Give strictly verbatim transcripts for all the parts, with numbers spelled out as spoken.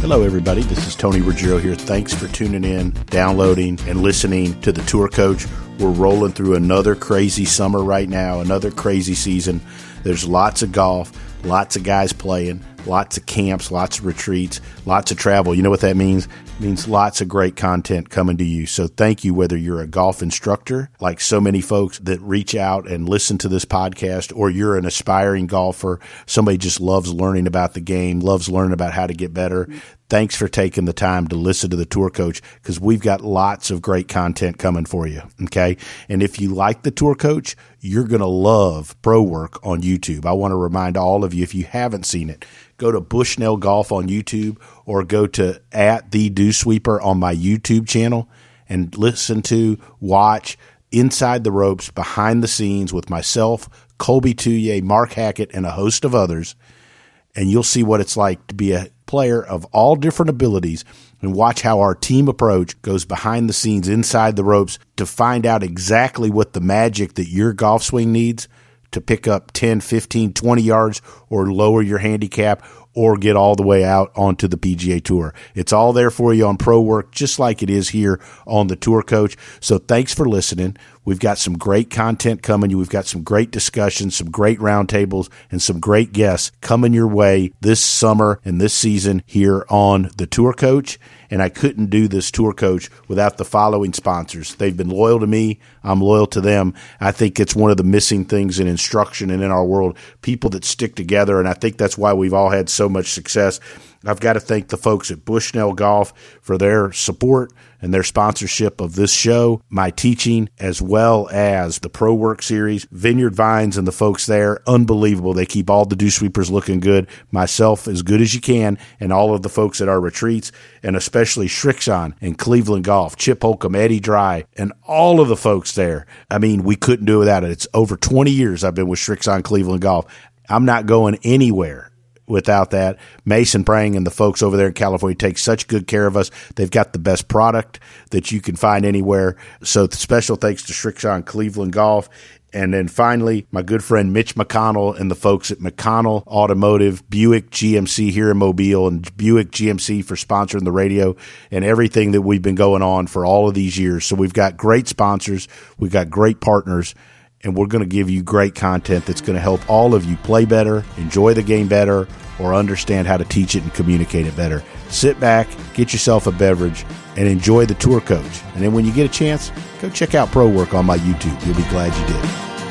Hello, everybody. This is Tony Ruggiero here. Thanks for tuning in, downloading, and listening to The Tour Coach. We're rolling through another crazy summer right now, another crazy season. There's lots of golf, lots of guys playing, lots of camps, lots of retreats, lots of travel. You know what that means? It means lots of great content coming to you. So thank you, whether you're a golf instructor, like so many folks that reach out and listen to this podcast, or you're an aspiring golfer, somebody just loves learning about the game, loves learning about how to get better. Thanks for taking the time to listen to The Tour Coach, because we've got lots of great content coming for you, okay? And if you like The Tour Coach, you're going to love Pro Work on YouTube. I want to remind all of you, if you haven't seen it, go to Bushnell Golf on YouTube, or go to at The Dew Sweeper on my YouTube channel and listen to, watch Inside the Ropes, behind the scenes with myself, Colby Touye, Mark Hackett, and a host of others. And you'll see what it's like to be a player of all different abilities, and watch how our team approach goes behind the scenes, inside the ropes, to find out exactly what the magic that your golf swing needs to pick up ten, fifteen, twenty yards, or lower your handicap, or get all the way out onto the P G A Tour. It's all there for you on Pro Work, just like it is here on The Tour Coach. So thanks for listening. We've got some great content coming. We've got some great discussions, some great roundtables, and some great guests coming your way this summer and this season here on The Tour Coach. And I couldn't do this Tour Coach without the following sponsors. They've been loyal to me. I'm loyal to them. I think it's one of the missing things in instruction and in our world, people that stick together, and I think that's why we've all had so much success. I've got to thank the folks at Bushnell Golf for their support and their sponsorship of this show, my teaching, as well as the Pro Work series. Vineyard Vines and the folks there, unbelievable. They keep all the dew sweepers looking good, myself as good as you can, and all of the folks at our retreats, and especially Shrixon and Cleveland Golf, Chip Holcomb, Eddie Dry, and all of the folks there. I mean, we couldn't do it without it. It's over twenty years I've been with Shrixon Cleveland Golf. I'm not going anywhere without that. Mason Prang and the folks over there in California take such good care of us. They've got the best product that you can find anywhere. So special thanks to Shrixon Cleveland Golf. And then finally, my good friend Mitch McConnell and the folks at McConnell Automotive, Buick G M C here in Mobile, and Buick G M C for sponsoring the radio and everything that we've been going on for all of these years. So we've got great sponsors. We've got great partners. And we're going to give you great content that's going to help all of you play better, enjoy the game better, or understand how to teach it and communicate it better. Sit back, get yourself a beverage, and enjoy The Tour Coach. And then when you get a chance, go check out Pro Work on my YouTube. You'll be glad you did.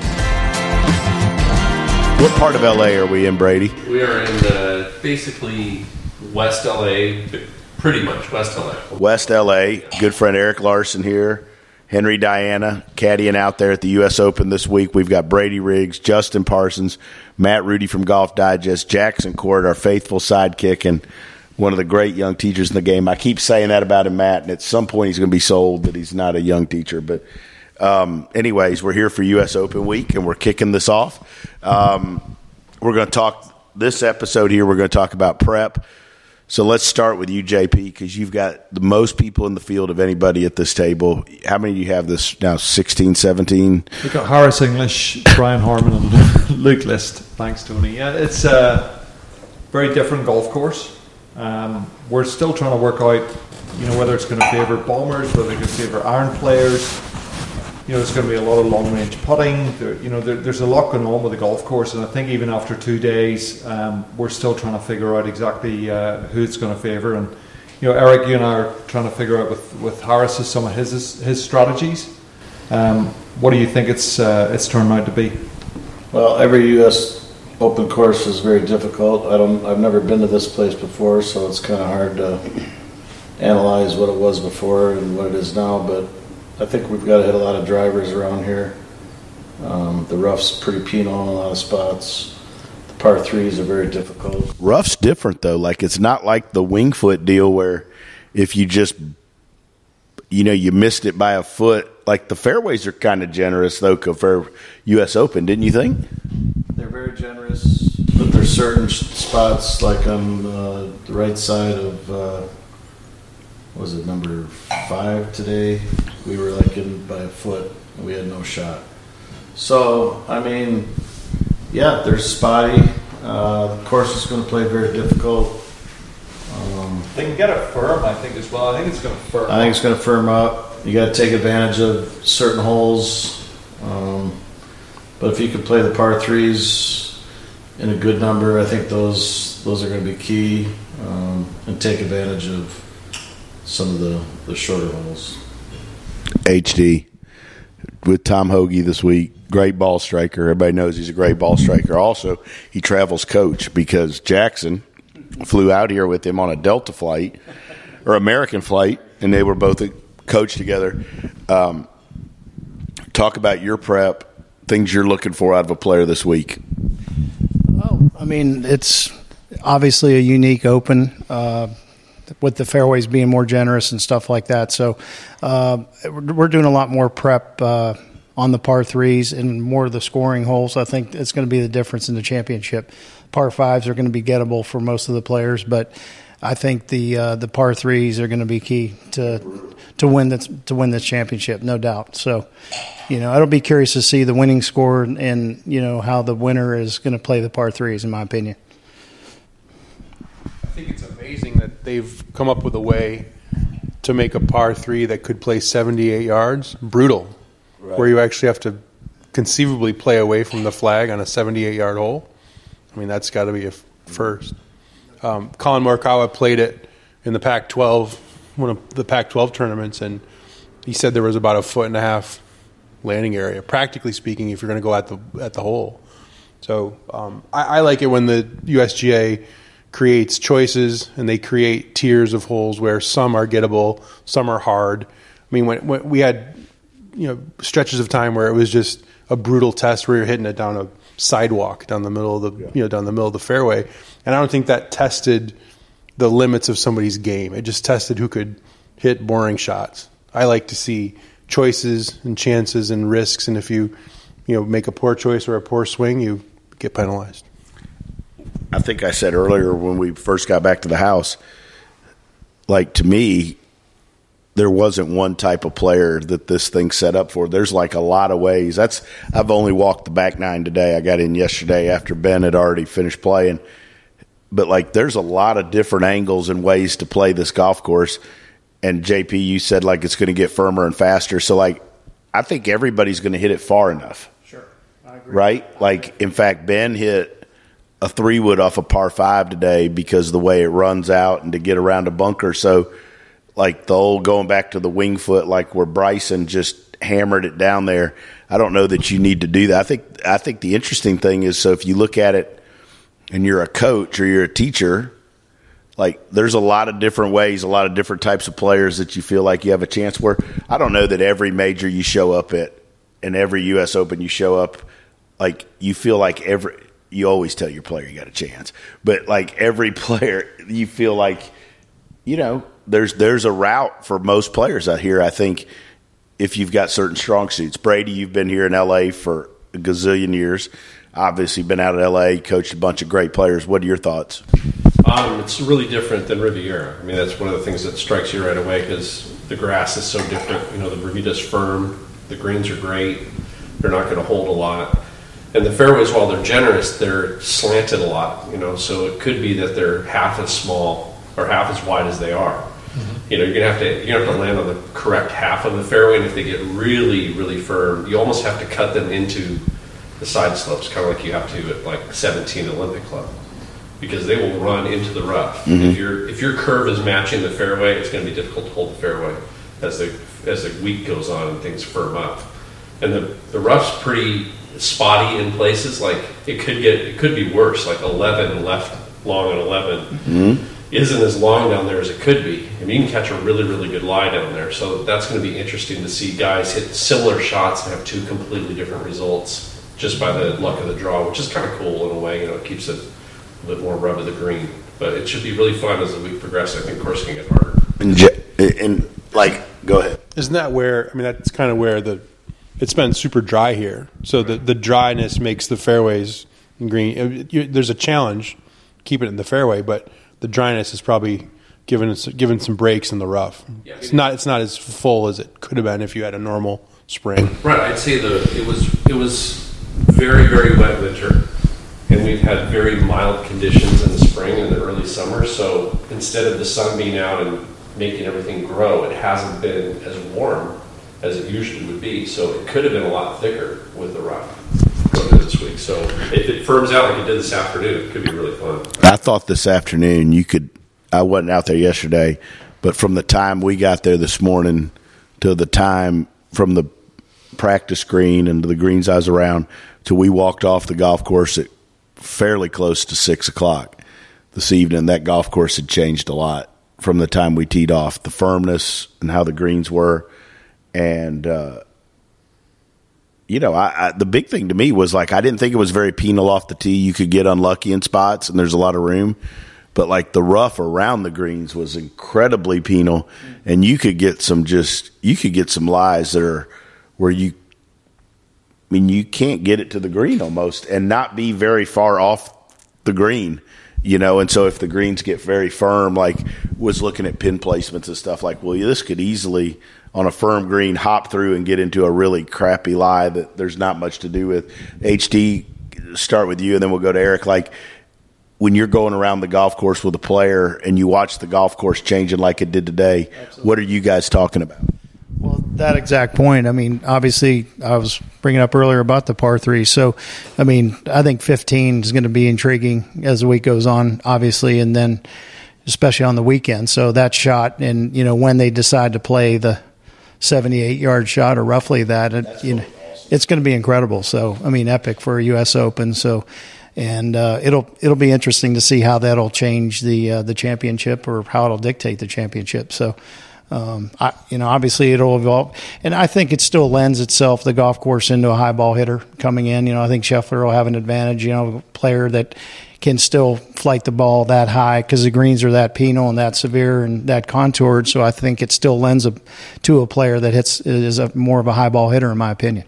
What part of L A are we in, Brady? We are in the, basically West L A, pretty much West L A. West L A. Good friend Eric Larson here. Henry Diana caddying out there at the U S Open this week. We've got Brady Riggs, Justin Parsons, Matt Rudy from Golf Digest, Jackson Court, our faithful sidekick, and one of the great young teachers in the game. I keep saying that about him, Matt, and at some point he's going to be sold that he's not a young teacher. But um, anyways, we're here for U S Open week, and we're kicking this off. Um, we're going to talk – this episode here, we're going to talk about prep. So let's start with you, J P, because you've got the most people in the field of anybody at this table. How many do you have this now, sixteen, seventeen? We've got Harris English, Brian Harmon, and Luke List. Thanks, Tony. Yeah, it's a very different golf course. Um, we're still trying to work out, you know, whether it's going to favour bombers, whether it's going to favour iron players. You know, there's going to be a lot of long-range putting. There, you know, there, there's a lot going on with the golf course, and I think even after two days, um, we're still trying to figure out exactly uh, who it's going to favour. And you know, Eric, you and I are trying to figure out with with Harris some of his his strategies. Um, what do you think it's uh, it's turned out to be? Well, every U S Open course is very difficult. I don't. I've never been to this place before, so it's kind of hard to analyze what it was before and what it is now. But I think we've got to hit a lot of drivers around here. Um, the rough's pretty penal in a lot of spots. The par threes are very difficult. Rough's different, though. Like, it's not like the Winged Foot deal where if you just, you know, you missed it by a foot. Like, the fairways are kind of generous, though, for U S Open, didn't you think? They're very generous, but there's certain spots, like on uh, the right side of, uh, what was it, number five today? We were like in by a foot, and we had no shot. So, I mean, yeah, there's spotty. Uh, the course is going to play very difficult. Um, They can get it firm, I think, as well. I think it's going to firm. I think it's going to firm up. You got to take advantage of certain holes. Um, but if you can play the par threes in a good number, I think those those are going to be key, um, and take advantage of some of the, the shorter holes. H D with Tom Hoagie this week. Great ball striker. Everybody knows he's a great ball striker. Also, he travels coach because Jackson flew out here with him on a Delta flight or American flight, and they were both coached together. Um, talk about your prep, things you're looking for out of a player this week. Oh, I mean, it's obviously a unique Open uh, with the fairways being more generous and stuff like that. So uh, we're doing a lot more prep uh, on the par threes and more of the scoring holes. I think it's going to be the difference in the championship. Par fives are going to be gettable for most of the players, but I think the uh, the par threes are going to be key to to win this to win this championship, no doubt. So, you know, I'll be curious to see the winning score and, and you know how the winner is going to play the par threes, in my opinion. I think it's amazing that they've come up with a way to make a par three that could play seventy-eight yards brutal, right, where you actually have to conceivably play away from the flag on a seventy-eight yard hole. I mean, that's got to be a first. Um, Colin Morikawa played it in the Pac twelve, one of the Pac twelve tournaments, and he said there was about a foot and a half landing area, practically speaking, if you're going to go at the at the hole. So um, I, I like it when the U S G A creates choices and they create tiers of holes where some are gettable, some are hard. I mean, when, when we had you know stretches of time where it was just a brutal test where you're hitting it down a sidewalk down the middle of the yeah. you know down the middle of the fairway, and I don't think that tested the limits of somebody's game. It just tested who could hit boring shots. I like to see choices and chances and risks, and if you you know make a poor choice or a poor swing, you get penalized. I think I said earlier when we first got back to the house, like, to me, there wasn't one type of player that this thing's set up for. There's like a lot of ways. That's I've only walked the back nine today. I got in yesterday after Ben had already finished playing. But, like, there's a lot of different angles and ways to play this golf course. And, J P, you said, like, it's going to get firmer and faster. So, like, I think everybody's going to hit it far enough. Sure. I agree. Right? Like, in fact, Ben hit a three-wood off a par five today because of the way it runs out and to get around a bunker. So, like, the old going back to the wing foot, like where Bryson just hammered it down there, I don't know that you need to do that. I think I think the interesting thing is, so if you look at it and you're a coach or you're a teacher, like, there's a lot of different ways, a lot of different types of players that you feel like you have a chance where I don't know that every major you show up at and every U S Open you show up, like, you feel like every – you always tell your player you got a chance. But, like, every player you feel like, you know, there's there's a route for most players out here, I think, if you've got certain strong suits. Brady, you've been here in L A for a gazillion years. Obviously been out at L A, coached a bunch of great players. What are your thoughts? Um, it's really different than Riviera. I mean, that's one of the things that strikes you right away because the grass is so different. You know, the Bermuda's firm. The greens are great. They're not going to hold a lot. And the fairways, while they're generous, they're slanted a lot. You know, so it could be that they're half as small or half as wide as they are. Mm-hmm. You know, you're gonna have to you're gonna have to land on the correct half of the fairway, and if they get really, really firm, you almost have to cut them into the side slopes, kind of like you have to at like seventeen Olympic Club, because they will run into the rough. Mm-hmm. If your if your curve is matching the fairway, it's going to be difficult to hold the fairway as the as the week goes on and things firm up. And the the rough's pretty spotty in places. Like, it could get it could be worse. Like eleven left long on eleven. Mm-hmm. Isn't as long down there as it could be. I mean, you can catch a really, really good lie down there. So that's going to be interesting to see guys hit similar shots and have two completely different results just by the luck of the draw, which is kind of cool in a way. You know, it keeps it a bit more rub of the green. But it should be really fun as the week progresses. I think course can get harder. And, and like, go ahead. Isn't that where? I mean, that's kind of where the it's been super dry here. So the the dryness makes the fairways green. There's a challenge keeping it in the fairway, but the dryness is probably given given some breaks in the rough. Yeah, it's not it's not as full as it could have been if you had a normal spring. Right. I'd say the it was it was very, very wet winter, and we had very mild conditions in the spring and the early summer, so instead of the sun being out and making everything grow, it hasn't been as warm as it usually would be, so it could have been a lot thicker with the rough going into this week. So if it firms out like it did this afternoon, it could be really fun. I thought this afternoon you could – I wasn't out there yesterday, but from the time we got there this morning to the time from the practice green and to the greens I was around till we walked off the golf course at fairly close to six o'clock this evening, that golf course had changed a lot from the time we teed off. The firmness and how the greens were. And, uh, you know, I, I, the big thing to me was, like, I didn't think it was very penal off the tee. You could get unlucky in spots, and there's a lot of room. But, like, the rough around the greens was incredibly penal, and you could get some just – you could get some lies that are where you – I mean, you can't get it to the green almost and not be very far off the green, you know. And so if the greens get very firm, like was looking at pin placements and stuff, like, well, this could easily – on a firm green, hop through and get into a really crappy lie that there's not much to do with. H D, start with you, and then we'll go to Eric. Like, when you're going around the golf course with a player and you watch the golf course changing like it did today, absolutely, what are you guys talking about? Well, that exact point. I mean, obviously, I was bringing up earlier about the par three. So, I mean, I think fifteen is going to be intriguing as the week goes on, obviously, and then especially on the weekend. So that shot, and, you know, when they decide to play the seventy-eight yard shot or roughly that, it, you know, awesome. It's going to be incredible. So, I mean, epic for a U S Open. So, and uh, it'll it'll be interesting to see how that'll change the uh, the championship, or how it'll dictate the championship. So, um, I, you know, obviously it'll evolve, and I think it still lends itself, the golf course, into a high ball hitter coming in. You know, I think Scheffler will have an advantage. You know, a player that can still flight the ball that high because the greens are that penal and that severe and that contoured. So I think it still lends a, to a player that hits is a more of a high ball hitter, in my opinion.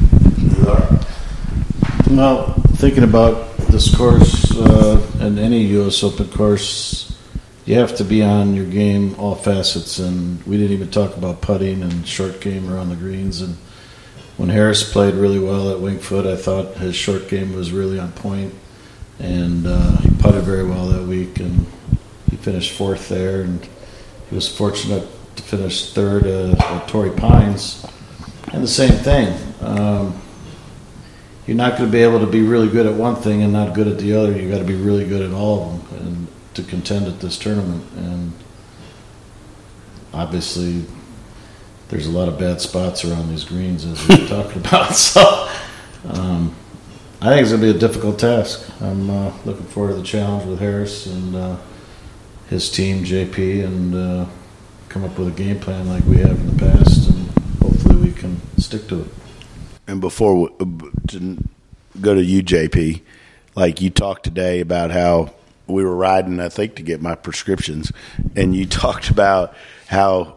Well, thinking about this course uh, and any U S Open course, you have to be on your game, all facets, and we didn't even talk about putting and short game around the greens. And when Harris played really well at Winged Foot, I thought his short game was really on point. And uh, he putted very well that week, and he finished fourth there. And he was fortunate to finish third uh, at Torrey Pines. And the same thing. Um, you're not going to be able to be really good at one thing and not good at the other. You've got to be really good at all of them and to contend at this tournament. And obviously, there's a lot of bad spots around these greens, as we were talking about. So, um, I think it's going to be a difficult task. I'm uh, looking forward to the challenge with Harris and uh, his team, J P, and uh, come up with a game plan like we have in the past, and hopefully we can stick to it. And before we, to go to you, J P, like you talked today about how we were riding, I think, to get my prescriptions, and you talked about how,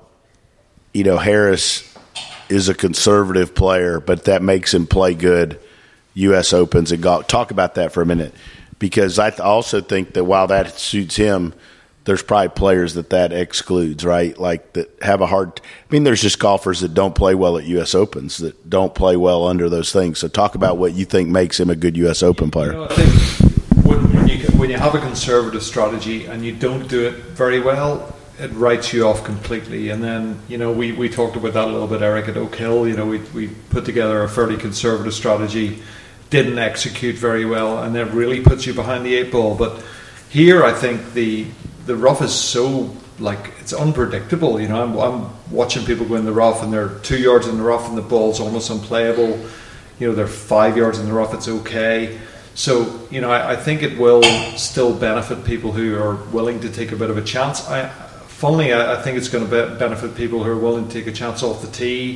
you know, Harris is a conservative player, but that makes him play good U S Opens and golf. Talk about that for a minute, because I th- also think that while that suits him, there's probably players that that excludes, right? Like that have a hard – I mean, there's just golfers that don't play well at U S Opens, that don't play well under those things. So talk about what you think makes him a good U S Open player. You know, I think when, when, you, when you have a conservative strategy and you don't do it very well, it writes you off completely. And then, you know, we, we talked about that a little bit, Eric, at Oak Hill. You know, we, we put together a fairly conservative strategy, didn't execute very well, and that really puts you behind the eight ball. But here, I think the the rough is so, like, it's unpredictable. You know, I'm, I'm watching people go in the rough, and they're two yards in the rough, and the ball's almost unplayable. You know, they're five yards in the rough, it's okay. So, you know, I, I think it will still benefit people who are willing to take a bit of a chance. I, funnily, I, I think it's going to be benefit people who are willing to take a chance off the tee.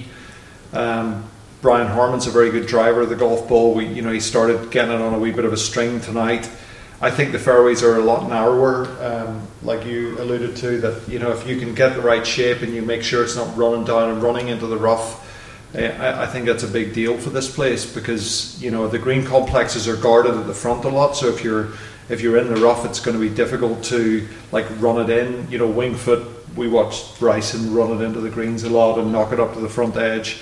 Um, Brian Harmon's a very good driver of the golf ball. We, you know, he started getting it on a wee bit of a string tonight. I think the fairways are a lot narrower, um, like you alluded to, that, you know, if you can get the right shape and you make sure it's not running down and running into the rough, I, I think that's a big deal for this place, because, you know, the green complexes are guarded at the front a lot. So if you're if you're in the rough, it's going to be difficult to, like, run it in. You know, Winged Foot, we watched Bryson run it into the greens a lot and knock it up to the front edge.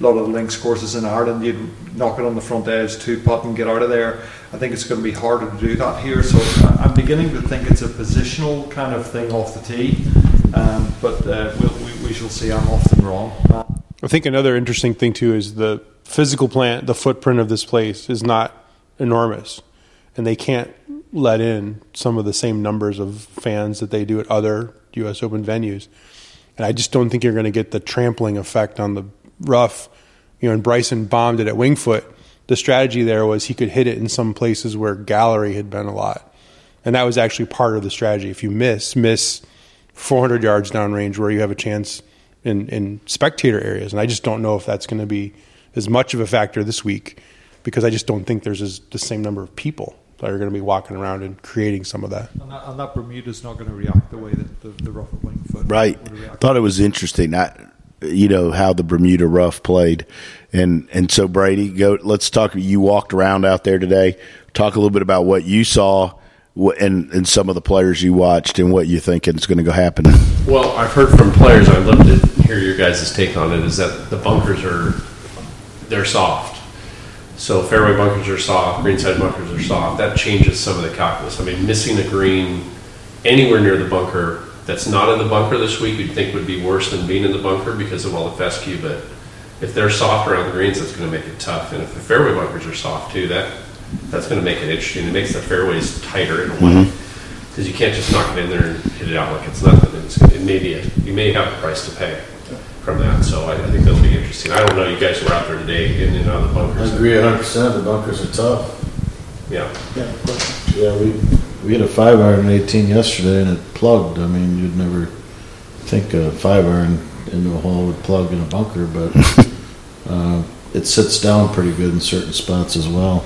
lot of the links courses in Ireland, you'd knock it on the front edge, two putt and get out of there. I think it's going to be harder to do that here. So I'm beginning to think it's a positional kind of thing off the tee, um, but uh, we'll, we, we shall see. I'm often wrong. I think another interesting thing too is the physical plant, the footprint of this place is not enormous, and they can't let in some of the same numbers of fans that they do at other U S Open venues. And I just don't think you're going to get the trampling effect on the rough. You know, and Bryson bombed it at Wingfoot. The strategy there was he could hit it in some places where gallery had been a lot. And that was actually part of the strategy. If you miss, miss four hundred yards downrange where you have a chance in, in spectator areas. And I just don't know if that's going to be as much of a factor this week, because I just don't think there's as, the same number of people that are going to be walking around and creating some of that. And that, and that Bermuda's not going to react the way that the, the rough at Wingfoot right. would react. Thought it was interesting. I, you know how the Bermuda rough played, and and so Brady, go. Let's talk. You walked around out there today. Talk a little bit about what you saw, and and some of the players you watched, and what you think is going to go happen. Well, I've heard from players. I'd love to hear your guys' take on it. Is that the bunkers are they're soft. So fairway bunkers are soft, greenside bunkers are soft. That changes some of the calculus. I mean, missing a green anywhere near the bunker that's not in the bunker this week, you'd think would be worse than being in the bunker because of all the fescue. But if they're soft around the greens, that's going to make it tough. And if the fairway bunkers are soft too, that that's going to make it interesting. It makes the fairways tighter in a way, because mm-hmm. you can't just knock it in there and hit it out like it's nothing. It's, it may be a, you may have a price to pay from that. So I, I think that'll be interesting. I don't know. You guys were out there today getting in and out of the bunkers. I agree one hundred percent. The bunkers are tough. Yeah. Yeah. Yeah. We we had a five iron eighteen yesterday, and it plugged. I mean, you'd never think a five iron into a hole would plug in a bunker, but uh, it sits down pretty good in certain spots as well.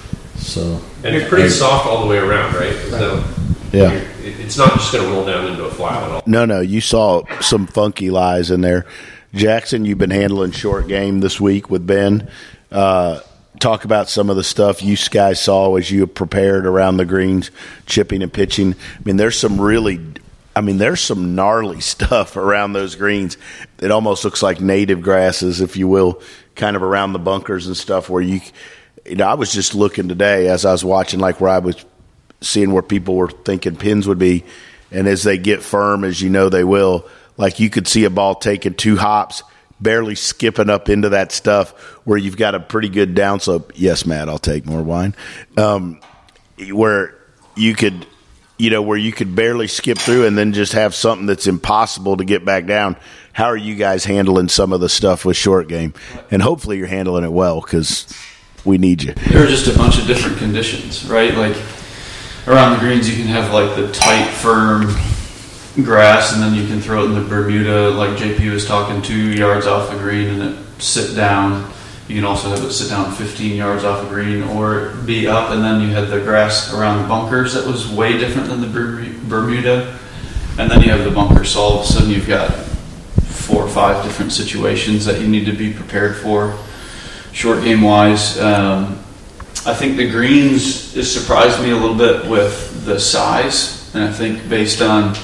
So. And it's pretty I, soft all the way around, right? So, yeah. It's not just going to roll down into a flat at all. No, no. You saw some funky lies in there. Jackson, you've been handling short game this week with Ben. Uh, talk about some of the stuff you guys saw as you prepared around the greens, chipping and pitching. I mean, there's some really – I mean, there's some gnarly stuff around those greens. It almost looks like native grasses, if you will, kind of around the bunkers and stuff where you – you know, I was just looking today as I was watching, like where I was – seeing where people were thinking pins would be, and as they get firm, as you know they will, like you could see a ball taking two hops, barely skipping up into that stuff where you've got a pretty good downslope. Yes, Matt, I'll take more wine. Um, where you could, you know, where you could barely skip through and then just have something that's impossible to get back down. How are you guys handling some of the stuff with short game? And hopefully you're handling it well, because we need you. There are just a bunch of different conditions, right? Like, around the greens, you can have like the tight, firm grass, and then you can throw it in the Bermuda, like J P was talking, two yards off the green, and it sit down. You can also have it sit down fifteen yards off the green, or be up, and then you had the grass around the bunkers that was way different than the Bermuda, and then you have the bunker so all of a sudden you've got four or five different situations that you need to be prepared for, short game wise. Um, I think the greens has surprised me a little bit with the size, and I think based on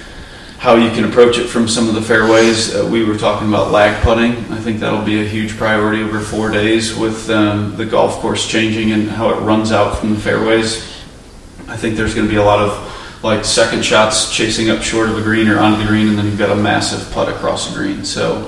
how you can approach it from some of the fairways, uh, we were talking about lag putting. I think that'll be a huge priority over four days with um, the golf course changing and how it runs out from the fairways. I think there's going to be a lot of like second shots chasing up short of the green or onto the green, and then you've got a massive putt across the green. So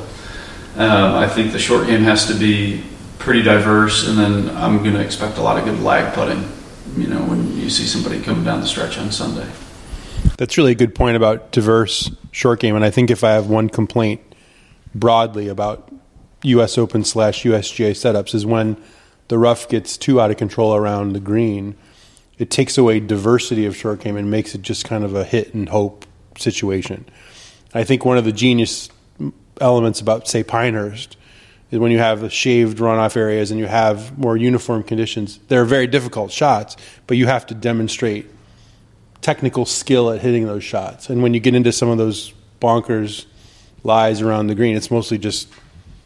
um, I think the short game has to be pretty diverse, and then I'm going to expect a lot of good lag putting, you know, when you see somebody coming down the stretch on Sunday. That's really a good point about diverse short game, and I think if I have one complaint broadly about U S Open slash U S G A setups is when the rough gets too out of control around the green, it takes away diversity of short game and makes it just kind of a hit and hope situation. I think one of the genius elements about, say, Pinehurst is when you have the shaved runoff areas and you have more uniform conditions. They're very difficult shots, but you have to demonstrate technical skill at hitting those shots. And when you get into some of those bonkers lies around the green, it's mostly just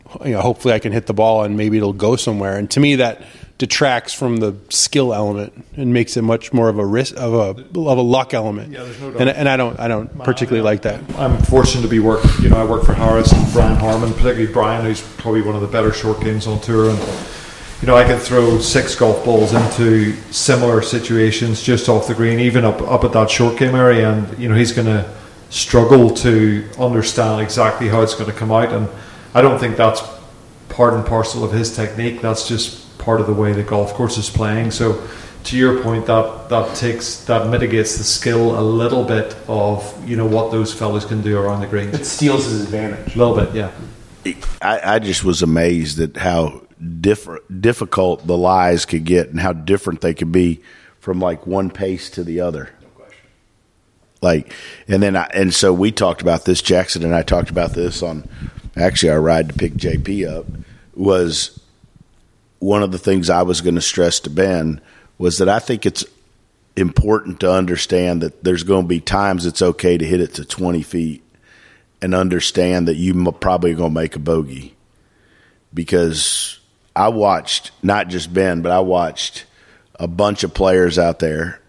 you know, hopefully I can hit the ball and maybe it'll go somewhere. And to me, that detracts from the skill element and makes it much more of a risk of a of a luck element. Yeah, there's no doubt. And and I don't I don't particularly like that. I'm fortunate to be work. You know, I work for Harris and Brian Harmon, particularly Brian, who's probably one of the better short games on tour. And you know, I could throw six golf balls into similar situations just off the green, even up up at that short game area, and you know, he's going to struggle to understand exactly how it's going to come out. And I don't think that's part and parcel of his technique. That's just part of the way the golf course is playing. So to your point, that that takes that mitigates the skill a little bit of, you know, what those fellas can do around the greens. It steals his advantage. A little bit, yeah. I, I just was amazed at how different difficult the lies could get and how different they could be from like one pace to the other. No question. Like, and then I, and so we talked about this. Jackson and I talked about this on actually our ride to pick J P up. Was one of the things I was going to stress to Ben was that I think it's important to understand that there's going to be times it's okay to hit it to twenty feet and understand that you probably going to make a bogey. Because I watched, not just Ben, but I watched a bunch of players out there.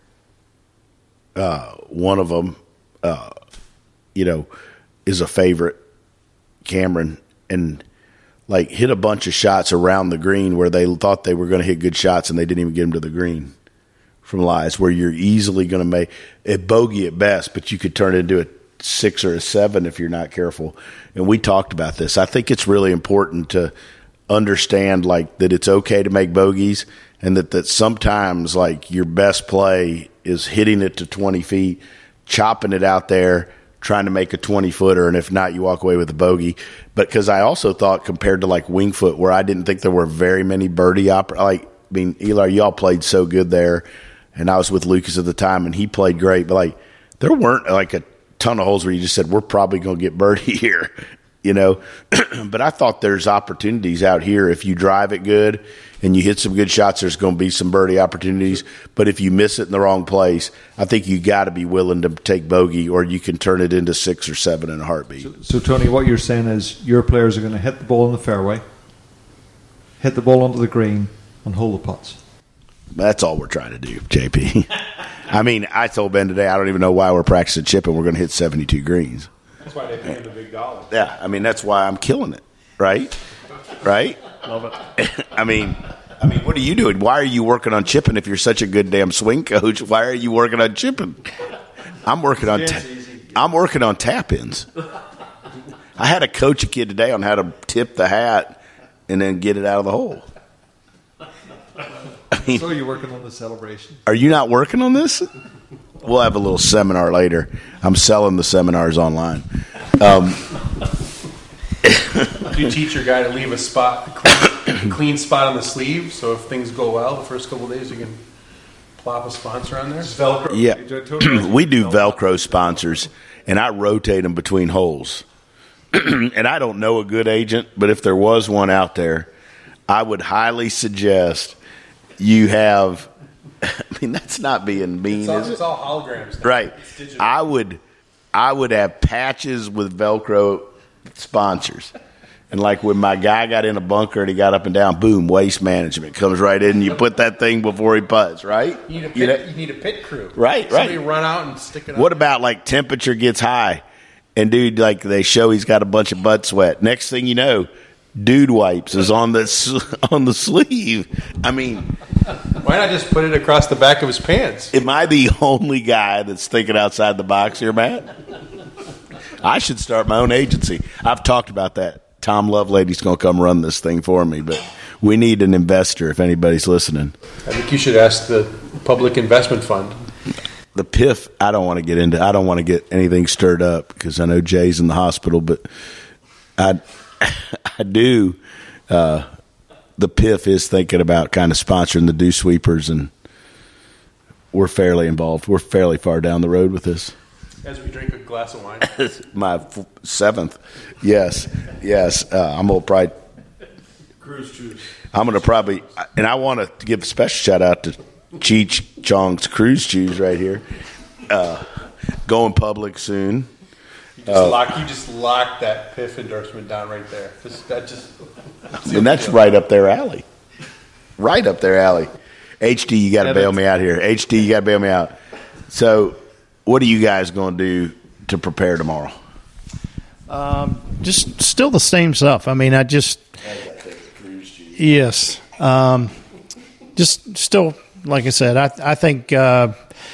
Uh, one of them, uh, you know, is a favorite, Cameron, and like hit a bunch of shots around the green where they thought they were going to hit good shots and they didn't even get them to the green from lies, where you're easily going to make a bogey at best, but you could turn it into a six or a seven if you're not careful. And we talked about this. I think it's really important to understand like that it's okay to make bogeys, and that, that sometimes like your best play is hitting it to twenty feet, chopping it out there, trying to make a twenty footer, and if not, you walk away with a bogey. But because I also thought, compared to like Winged Foot, where I didn't think there were very many birdie op- like I mean, Eli, y'all played so good there, and I was with Lucas at the time, and he played great. But like, there weren't like a ton of holes where you just said we're probably going to get birdie here, you know. But I thought there's opportunities out here if you drive it good and you hit some good shots. There's going to be some birdie opportunities. But if you miss it in the wrong place, I think you got to be willing to take bogey, or you can turn it into six or seven in a heartbeat. So, so Tony, what you're saying is your players are going to hit the ball in the fairway, hit the ball onto the green, and hold the putts. That's all we're trying to do, J P. I mean, I told Ben today, I don't even know why we're practicing chipping. We're going to hit seventy-two greens. That's why they pay the big dollars. Yeah, I mean, that's why I'm killing it, right? Right? Love it. I mean, I mean, what are you doing? Why are you working on chipping if you're such a good damn swing coach? Why are you working on chipping? I'm working on ta- I'm working on tap-ins. I had to coach a kid today on how to tip the hat and then get it out of the hole. I mean, So you're working on the celebration. are you not working on this? We'll have a little seminar later. I'm selling the seminars online. Um, You teach your guy to leave a spot, a clean, a clean spot on the sleeve, so if things go well the first couple of days, you can plop a sponsor on there. Velcro. Yeah, we do Velcro sponsors, and I rotate them between holes. And I don't know a good agent, but if there was one out there, I would highly suggest you have. I mean, that's not being mean, It's all, is it? it's all holograms now. Right. It's digital. I would, I would have patches with Velcro sponsors. And like when my guy got in a bunker and he got up and down, boom, Waste Management comes right in and you put that thing before he putts, right? You need a pit, You know- you need a pit crew. Right, Somebody right. run out and stick it up. What about like temperature gets high and dude, like they show he's got a bunch of butt sweat. Next thing you know, dude wipes is on the, s- on the sleeve. I mean, Why not just put it across the back of his pants? am I the only guy that's thinking outside the box here, Matt? I should start my own agency. I've talked about that. Tom Lovelady's going to come run this thing for me, but we need an investor if anybody's listening. I think you should ask the Public Investment Fund. The P I F, I don't want to get into. I don't want to get anything stirred up because I know Jay's in the hospital, but I, I do. Uh, the P I F is thinking about kind of sponsoring the Dew Sweepers, and we're fairly involved. We're fairly far down the road with this. As we drink a glass of wine. My f- seventh, yes, yes. Uh, I'm gonna probably. Cruise juice. I'm gonna probably, and I want to give a special shout out to Cheech Chong's Cruise Cheese right here. Uh, going public soon. You just lock. You just lock that P I F endorsement down right there. Just that just. And that's right up their alley. Right up their alley. H D, you got to bail me out here. H D, you got to bail me out. So, what are you guys going to do to prepare tomorrow? Um, just still the same stuff. I mean, I just yes, um, just still like I said. I I think uh,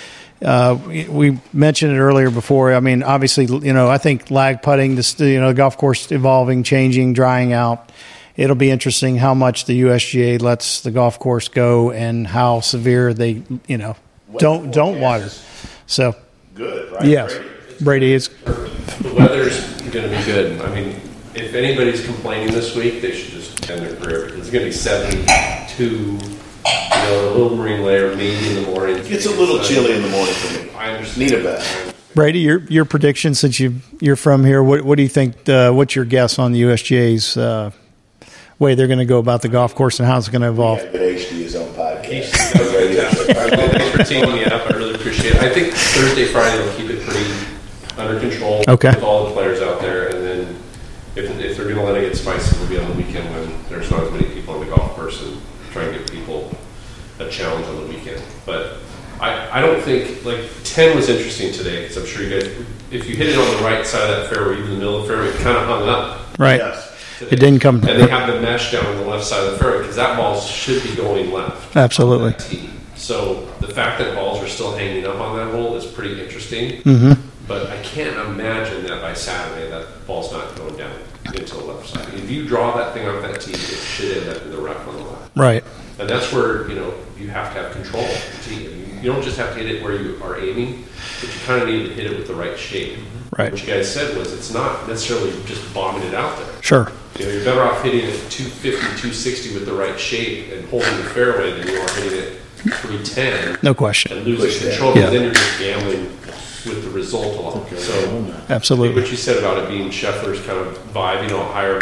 uh, we mentioned it earlier before. I mean, obviously, you know, I think lag putting, this you know, the golf course evolving, changing, drying out. It'll be interesting how much the U S G A lets the golf course go and how severe they you know don't don't water. So good, right? Yes, Brady, Brady is. The weather's going to be good. I mean, if anybody's complaining this week, they should just end their career because it's going to be seventy-two. You know, a little marine layer, maybe in the morning. It's a little chilly in the morning for me. I understand. Need a bath. Brady, your your prediction since you you're from here. What what do you think? Uh, what's your guess on the U S G A's uh, way they're going to go about the golf course and how it's going to evolve? Yeah, but H D is on podcast. Thanks for teaming me up. I really appreciate it. I think Thursday, Friday, they'll keep it pretty under control okay. with all the players out there, and then if, if they're going to let it get spicy, it'll be on the weekend when there's not as many people on the golf course and try and give people a challenge on the weekend. But I, I don't think, like, ten was interesting today, because I'm sure you guys, if you hit it on the right side of that fairway, even in the middle of the fairway, it kind of hung up. Right. Yes. It didn't come. And they have the mesh down on the left side of the fairway, because that ball should be going left. Absolutely. So the fact that balls are still hanging up on that hole is pretty interesting. Mm-hmm. But I can't imagine that by Saturday that ball's not going down into the left side. If you draw that thing off that tee, it should end up in the rough on the left. Right. And that's where, you know, you have to have control of the tee. You, you don't just have to hit it where you are aiming, but you kind of need to hit it with the right shape. Right. What you guys said was it's not necessarily just bombing it out there. Sure. You know, you're better off hitting it two fifty, two sixty with the right shape and holding the fairway than you are hitting it three ten. No question. And losing control, Yeah. because then you're just gambling with the result a lot. So, absolutely. what you said about it being Scheffler's kind of vibe, you know, higher.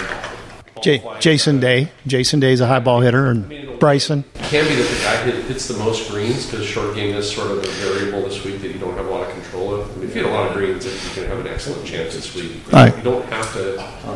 J- Jason Day. Jason Day is a high ball hitter, and I mean, Bryson. It can be that the guy hit, hits the most greens because short game is sort of a variable this week that you don't have a lot of control of. I mean, if you hit a lot of greens, you can have an excellent chance this week. Right. You don't have to.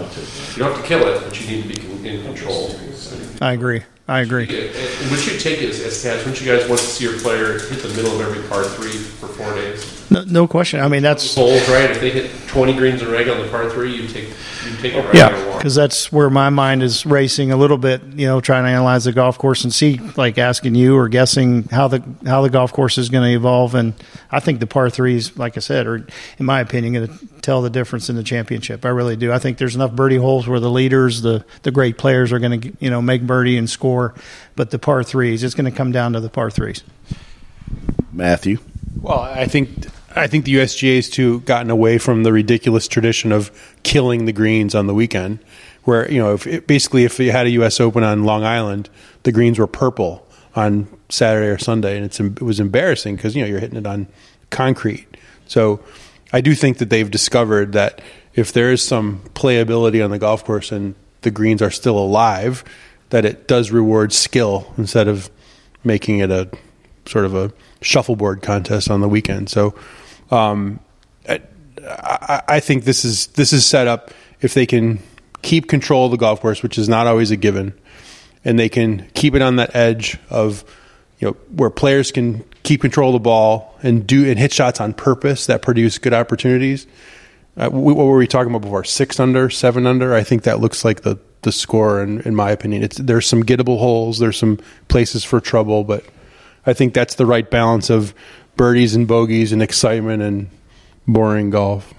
You don't have to kill it, but you need to be in control. I agree. I agree. And what you take is, as Taz, wouldn't you guys want to see your player hit the middle of every par three for four days? No, no question. I mean, that's Holes, right? If they hit twenty greens in reg on the par three, you take you take it right yeah, there. because that's where my mind is racing a little bit. You know, trying to analyze the golf course and see, like asking you or guessing how the how the golf course is going to evolve. And I think the par threes, like I said, are in my opinion going to tell the difference in the championship. I really do. I think there's enough birdie holes where the leaders, the the great players, are going to you know make birdie and score. But the par threes, it's going to come down to the par threes. Matthew? Well, I think I think the U S G A's too gotten away from the ridiculous tradition of killing the greens on the weekend, where you know if it, basically if you had a U S Open on Long Island, the greens were purple on Saturday or Sunday, and it's it was embarrassing because you know you're hitting it on concrete. So I do think that they've discovered that if there is some playability on the golf course and the greens are still alive, that it does reward skill instead of making it a sort of a shuffleboard contest on the weekend. So um, I, I, I think this is this is set up if they can keep control of the golf course, which is not always a given, and they can keep it on that edge of you know where players can keep control of the ball and do and hit shots on purpose that produce good opportunities. Uh, we, what were we talking about before? Six under, seven under. I think that looks like the the score, in, in my opinion. It's there's some gettable holes, there's some places for trouble, but I think that's the right balance of birdies and bogeys and excitement and boring golf.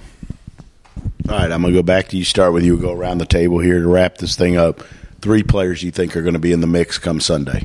All right, I'm going to go back to you. Start with you. We'll go around the table here to wrap this thing up. Three players you think are going to be in the mix come Sunday.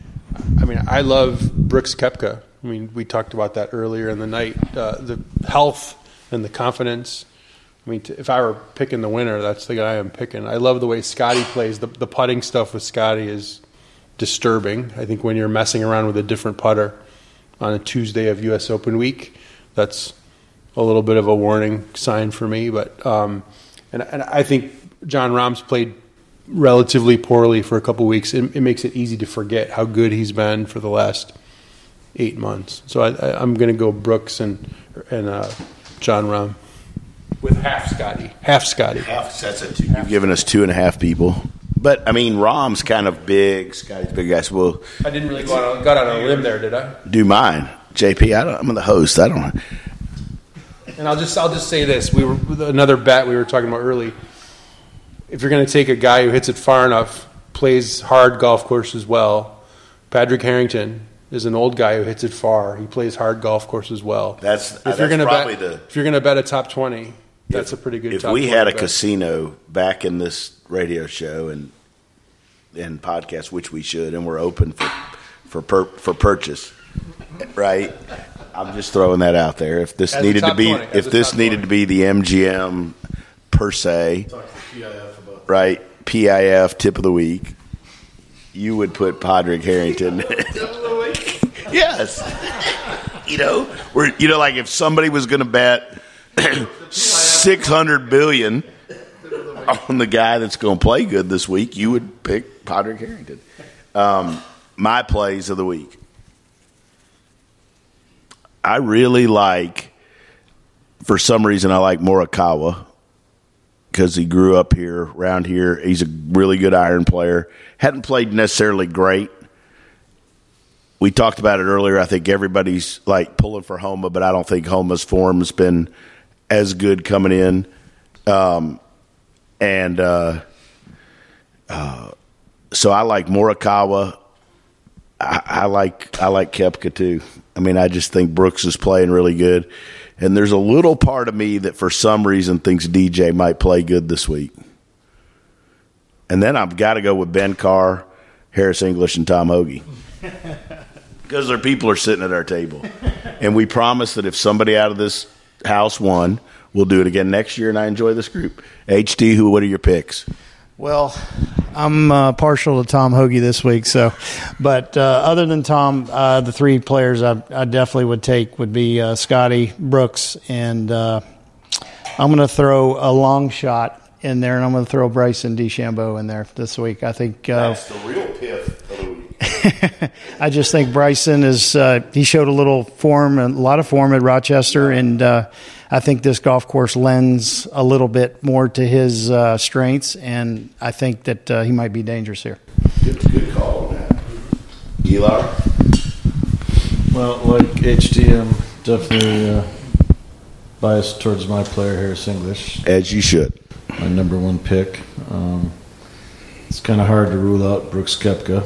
I mean, I love Brooks Koepka. I mean, we talked about that earlier in the night. Uh, the health and the confidence. I mean, if I were picking the winner, that's the guy I'm picking. I love the way Scotty plays. The, the putting stuff with Scotty is disturbing. I think when you're messing around with a different putter on a Tuesday of U S Open week, that's a little bit of a warning sign for me. But um, and, and I think Jon Rahm's played relatively poorly for a couple weeks. It, it makes it easy to forget how good he's been for the last eight months. So I, I, I'm going to go Brooks and and uh, Jon Rahm. with half Scotty. Half Scotty. Half, that's a two. You've given us two and a half people. But, I mean, Rom's kind of big. Scotty's big guys. Well, I didn't really go out on, got out on a limb there, did I? do mine. J P, I don't, I'm the host. I don't. And I'll just I'll just say this: we were another bet we were talking about early. If you're going to take a guy who hits it far enough, plays hard golf courses well, Patrick Harrington is an old guy who hits it far. He plays hard golf courses well. That's, if that's you're gonna probably bet, the. If you're going to bet a top twenty, that's if, a pretty good. If top we had a bet. casino back in this radio show and and podcast, which we should, and we're open for for per, for purchase, right? I'm just throwing that out there. If this As a needed to top be, twenty, as if a this top needed twenty. to be the M G M per se, right? P I F tip of the week, you would put Padraig Harrington. Yes, you know, we're you know like if somebody was going to bet six hundred billion on the guy that's going to play good this week, you would pick Padraig Harrington. Um, my plays of the week. I really like, for some reason, I like Morikawa because he grew up here, around here. He's a really good iron player. Hadn't played necessarily great. We talked about it earlier. I think everybody's like pulling for Homa, but I don't think Homa's form has been as good coming in. Um, and uh, uh, so I like Morikawa. I, I like I like Koepka too. I mean, I just think Brooks is playing really good. And there's a little part of me that for some reason thinks D J might play good this week. And then I've got to go with Ben Carr, Harris English, and Tom Hoagie. Because their people are sitting at our table. And we promise that if somebody out of this house won, we'll do it again next year, and I enjoy this group. H D, who? What are your picks? Well, I'm uh, partial to Tom Hoagie this week. So, but uh, other than Tom, uh, the three players I, I definitely would take would be uh, Scotty, Brooks, and uh, I'm going to throw a long shot in there, and I'm going to throw Bryson DeChambeau in there this week. I think uh, That's the real piff of the week. I just think Bryson is uh, he showed a little form, a lot of form at Rochester, and uh, I think this golf course lends a little bit more to his uh, strengths, and I think that uh, he might be dangerous here. Good, good call on that. Eli? Well, like H D, I'm definitely uh, biased towards my player, Harris English, As you should. my number one pick. Um, it's kind of hard to rule out Brooks Koepka.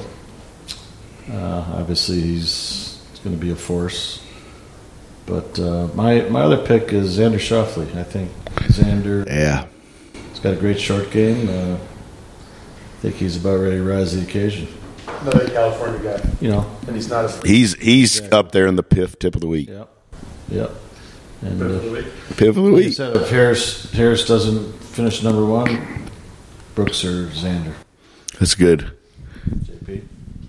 Uh, obviously, he's, he's going to be a force. But uh, my my other pick is Xander Schauffele. I think Xander Yeah. He's got a great short game. Uh, I think he's about ready to rise to the occasion. Another California guy, You know. and he's not as He's he's up there in the piff tip of the week. Yep. Yep. And uh, Piff of the like I week. said, if Harris Harris doesn't finish number one, Brooks or Xander. That's good. J P.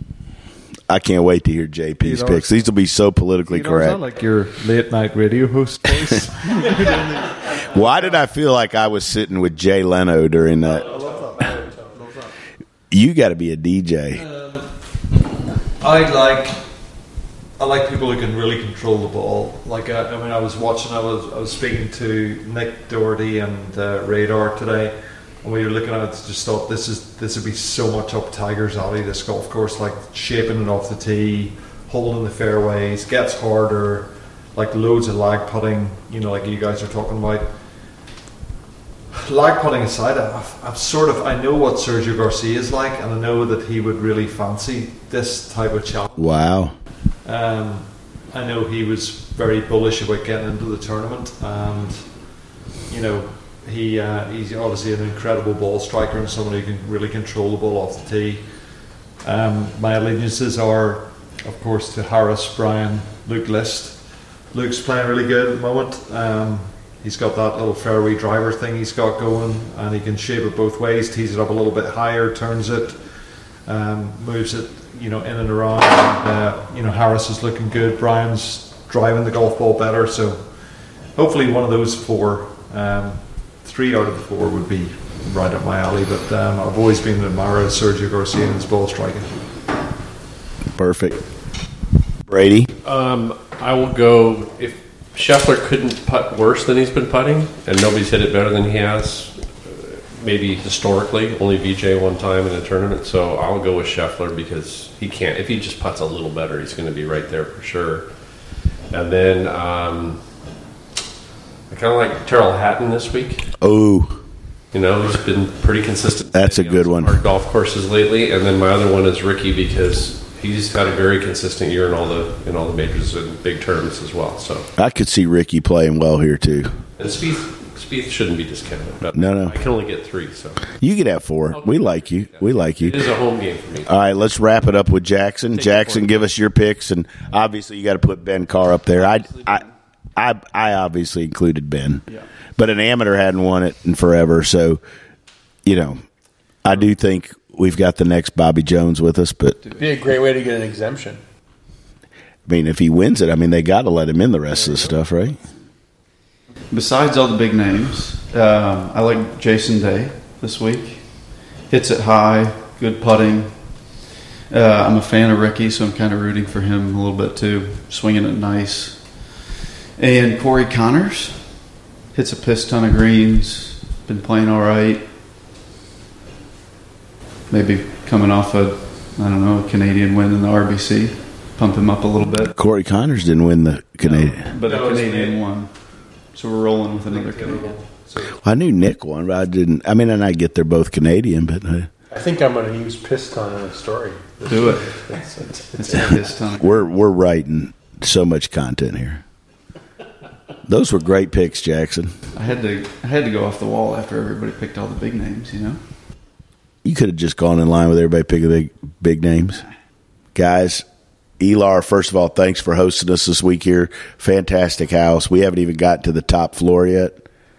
I can't wait to hear J P's You know, picks. These will be so politically You know, correct. sound like your late night radio host voice. Why did I feel like I was sitting with Jay Leno during that? You got to be a D J. I like I like people who can really control the ball. Like I, I mean, I was watching. I was I was speaking to Nick Doherty and uh, Radar today, and we were looking at it. Just thought this is this would be so much up Tiger's alley. This golf course, like shaping it off the tee, holding the fairways, gets harder, like loads of lag putting. You know, like you guys are talking about. Lag putting aside, I've, I've sort of I know what Sergio Garcia is like, and I know that he would really fancy this type of challenge. Wow. Um, I know he was very bullish about getting into the tournament, and you know he uh, he's obviously an incredible ball striker and someone who can really control the ball off the tee. Um, my allegiances are, of course, to Harris, Bryan, Luke List. Luke's playing really good at the moment. Um, he's got that little fairway driver thing he's got going, and he can shape it both ways. Tees it up a little bit higher, turns it, um, moves it, you know, in and around. And, uh, you know, Harris is looking good. Bryan's driving the golf ball better. So hopefully one of those four, um, three out of the four would be right up my alley. But um, I've always been an admirer of Sergio Garcia and his ball striking. Perfect. Brady? Um, I will go if Scheffler couldn't putt worse than he's been putting, and nobody's hit it better than he has. Maybe historically, only V J one time in a tournament. So I'll go with Scheffler because he can't. If he just putts a little better, he's going to be right there for sure. And then um, I kind of like Terrell Hatton this week. Oh, you know, he's been pretty consistent. That's a good one. Hard golf courses lately. And then my other one is Ricky because he's had a very consistent year in all the in all the majors and big tournaments as well. So I could see Ricky playing well here too. And Spieth, Spieth shouldn't be discounted. But no, no. I can only get three, so you could have four. Okay. We like you. We like you. It is a home game for me. All right, let's wrap it up with Jackson. Take Jackson, give us your picks, and obviously you got to put Ben Carr up there. I, I, I, I obviously included Ben, yeah. But an amateur hadn't won it in forever, so you know, I do think we've got the next Bobby Jones with us. But it'd be a great way to get an exemption. I mean, if he wins it, I mean, they got to let him in the rest of the stuff, right? Besides all the big names, um, I like Jason Day this week. Hits it high, good putting. Uh, I'm a fan of Ricky, so I'm kind of rooting for him a little bit too. Swinging it nice. And Corey Connors hits a piss ton of greens. Been playing all right. Maybe coming off a, I don't know, a Canadian win in the R B C. Pump him up a little bit. Corey Connors didn't win the Canadian. No, but no, the Canadian won. So we're rolling with another Canadian. Well, I knew Nick won, but I didn't. I mean, and I get they're both Canadian, but uh, I think I'm going to use Piston in a story. Do it. It's, it's a Piston. We're we're writing so much content here. Those were great picks, Jackson. I had to I had to go off the wall after everybody picked all the big names. You know. You could have just gone in line with everybody picking big big names, guys. Elar, first of all, thanks for hosting us this week here. Fantastic house. We haven't even gotten to the top floor yet.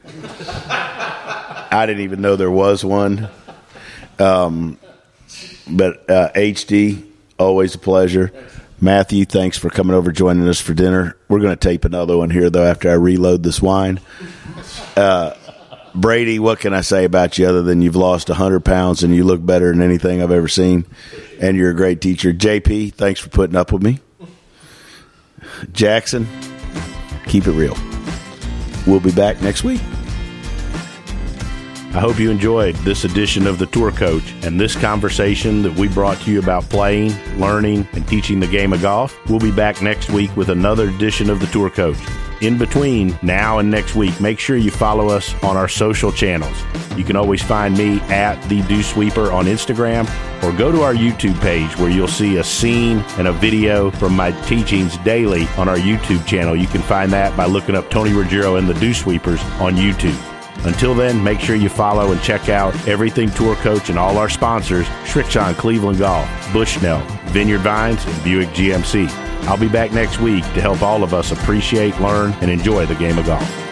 I didn't even know there was one. Um, but uh, H D, always a pleasure. Matthew, thanks for coming over, joining us for dinner. We're going to tape another one here, though, after I reload this wine. Uh, Brady, what can I say about you other than you've lost one hundred pounds and you look better than anything I've ever seen? And you're a great teacher. J P, thanks for putting up with me. Jackson, keep it real. We'll be back next week. I hope you enjoyed this edition of The Tour Coach and this conversation that we brought to you about playing, learning, and teaching the game of golf. We'll be back next week with another edition of The Tour Coach. In between now and next week, make sure you follow us on our social channels. You can always find me at The Dew Sweeper on Instagram, or go to our YouTube page where you'll see a scene and a video from my teachings daily on our YouTube channel. You can find that by looking up Tony Ruggiero and the Dew Sweepers on YouTube. Until then, make sure you follow and check out Everything Tour Coach and all our sponsors, Srixon Cleveland Golf, Bushnell, Vineyard Vines, and Buick G M C. I'll be back next week to help all of us appreciate, learn, and enjoy the game of golf.